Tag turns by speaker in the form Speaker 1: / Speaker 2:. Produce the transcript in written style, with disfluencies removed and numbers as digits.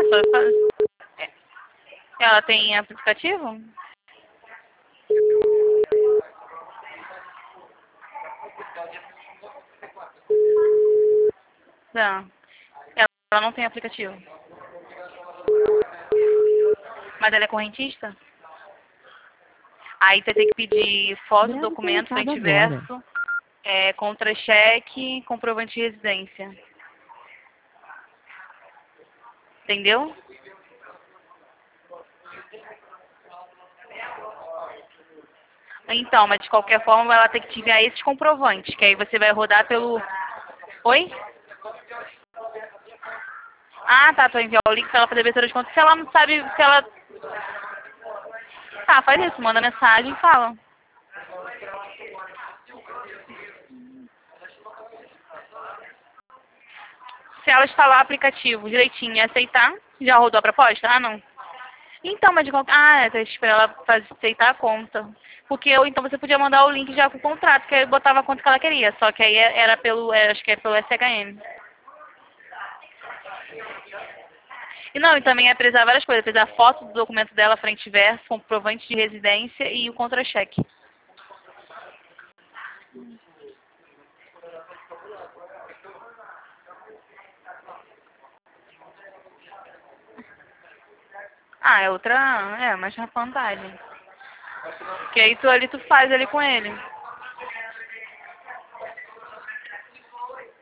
Speaker 1: só faz... Ela tem aplicativo? Não. Ela não tem aplicativo. Mas ela é correntista? Aí você tem que pedir foto,
Speaker 2: Deve
Speaker 1: documento,
Speaker 2: conectado
Speaker 1: frente e
Speaker 2: agora.
Speaker 1: verso, contra-cheque, comprovante de residência. Entendeu? Então, mas de qualquer forma ela tem que te enviar esses comprovantes, que aí você vai rodar pelo... Oi? Ah, tá, tu vai enviar o link pra ela fazer abertura de conta. Se ela não sabe, se ela... Tá, faz isso, manda mensagem e fala. Se ela instalar o aplicativo direitinho e aceitar, já rodou a proposta? Ah, não. Então, mas de qualquer... Ah, tem que esperar ela aceitar a conta. Porque então você podia mandar o link já com o contrato, que aí botava a conta que ela queria. Só que aí era pelo, acho que é pelo SHN. E não, e também é precisar várias coisas. Precisar foto do documento dela, frente e verso, comprovante de residência e o contra-cheque. Ah, é outra... É, mais uma vantagem. Porque aí tu ali tu faz ali com ele.